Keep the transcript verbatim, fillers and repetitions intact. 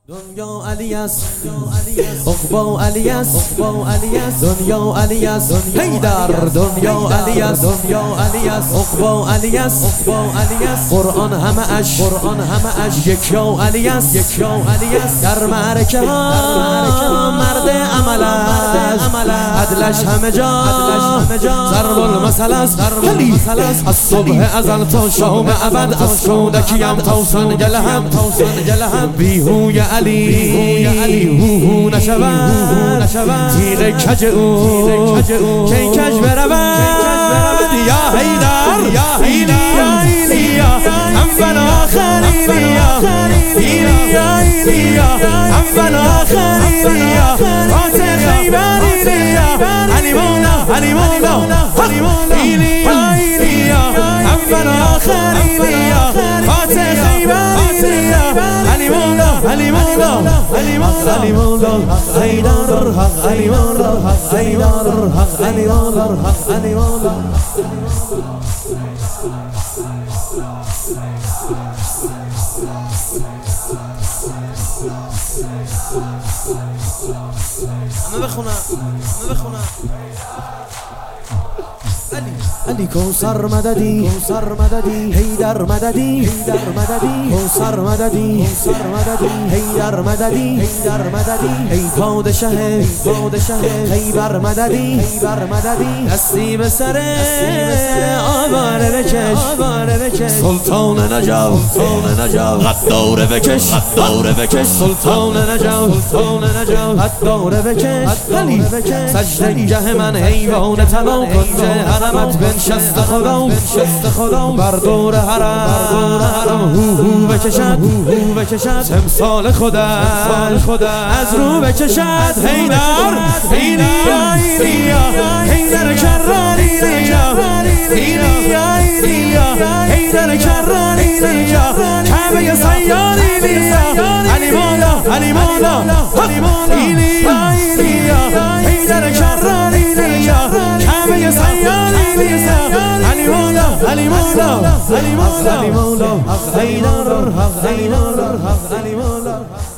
دنیا علی است، عقبا علی است، دنیا علی است، حیدر دنیا علی است، دنیا علی است، عقبا علی است، قرآن همه اش، قرآن همه اش، یک یا علی است، یک یا علی است، در معرکه ها مرد عمل است، عدلش همه جا، ضرب المثل است، علی از صبح ازل تا شام ابد، از کودکیم تا سنگ لحد، بیهوی علی هو هو نشود تیغ کج او کی کج برود یا حیدر ایلیا ایلیا اول آخر ایلیا ایلیا اول آخر ایلیا فاتح خیبر ایلیا علی مولا علی مولا ایلیا ایلیا اول آخر ایلیا فاتح خیبر ایلیا علی مولا علی مولا علی مولا علی مولا حیدر حق علی مولا حیدر حق علی مولا حق علی مولا همه بخونم همه بخونم علی کوثر مددی کوثر مددی حیدر مددی حیدر مددی کوثر مددی کوثر مددی حیدر مددی حیدر مددی ای پادشه ای پادشه خیبر مددی خیبر مددی دستی به سر آواره بکش آواره بکش سلطان نجف سلطان نجف غداره بکش غداره بکش سلطان نجف سلطان نجف غداره بکش علی سجده گه من حیوان طلا کنج حرمت بنشست خدا بنشست خدا بر دور حرم هو هو بکشد هو بکشد تمثال خدا خدا از رو بکشد حیدر ایلیا ایلیا حیدر کرار ایلیا ایلیا ایلیا حیدر کرار ایلیا کعبه سیار ایلیا علی مولا علی مولا ایلیا ایلیا حیدر کرار ایلیا کعبه سیار ایلیا علی مولا علی مولا علی مولا علی مولا حیدر حق علی مولا حق علی مولا